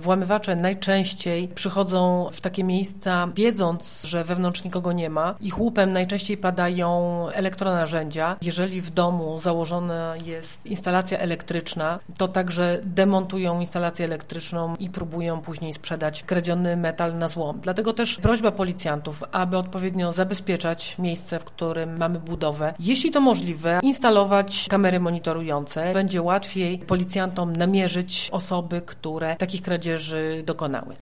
włamywacze najczęściej przychodzą w takie miejsca, wiedząc, że wewnątrz nikogo nie ma. Ich łupem najczęściej padają elektronarzędzia. Jeżeli w domu założona jest instalacja elektryczna, to także demontują instalację elektryczną i próbują później sprzedać kradziony metal na złom. Dlatego też prośba policjantów, aby odpowiednio zabezpieczać miejsce, w którym mamy budowę. Jeśli to możliwe, instalować kamery monitorujące. Będzie łatwiej policjantom namierzyć osoby, które takich kradzieży dokonały.